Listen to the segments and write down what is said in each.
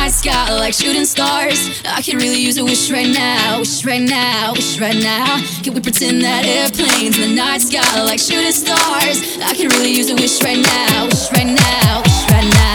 night sky like shooting stars. I could really use a wish right now, wish right now, wish right now. Can we pretend that airplanes in the night sky like shooting stars? I could really use a wish right now, wish right now, wish right now.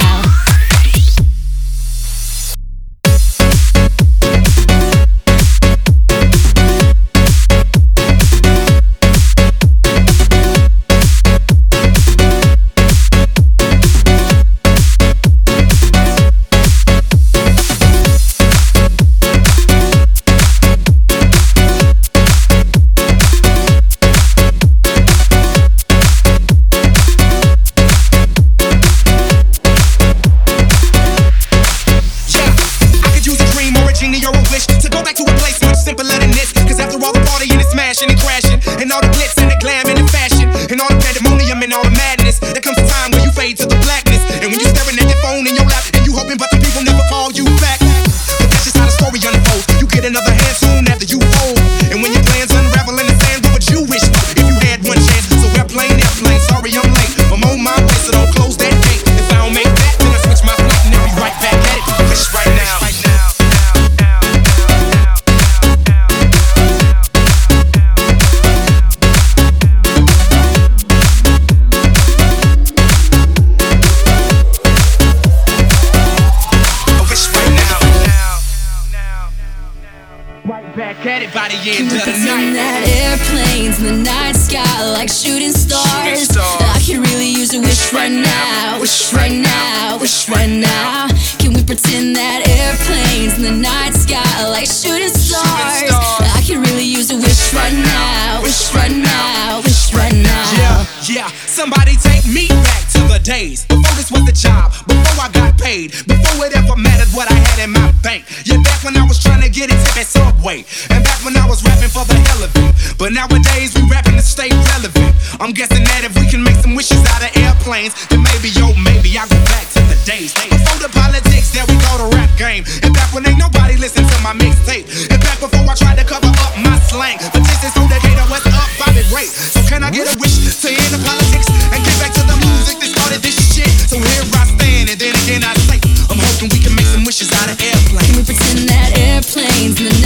Can we pretend that airplanes in the night sky like shooting stars? I could really use a wish right now, wish right now, wish right now. Can we pretend that airplanes in the night sky like shooting stars? I could really use a wish right now, wish right now, wish right now. Yeah, somebody take me back to the days before this was the job, before I got paid, before it ever mattered what I had in my bank. Yeah, back when I was trying to get into that subway, and back when I was rapping for the hell of it. But nowadays we rapping to stay relevant. I'm guessing that if we can make some wishes out of airplanes, then maybe, maybe I go back to the days before the politics, there we go the rap game. And back when ain't nobody listen to my mixtape, and back before I tried to cover up my slang. But this is who the gator was up by the rate. So can I get a wish to end the politics and get back to the music that started this shit? So here I stand, and then again I say, I'm hoping we can make some wishes out of airplanes. Can we pretend that airplanes in the